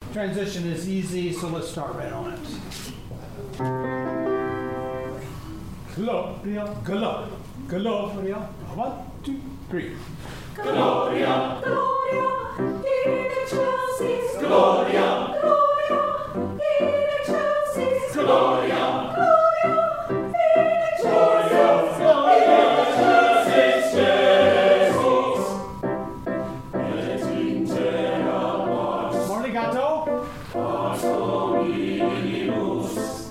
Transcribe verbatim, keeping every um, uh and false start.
Transition is easy, so let's start right on it. Gloria, Gloria, Gloria. One, two, three. Gloria, Gloria, in excelsis. Gloria, Gloria, in excelsis. Gloria, Gloria, in excelsis. Gloria, in excelsis Jesus. Et in terra pars. More legato. Pars hominibus.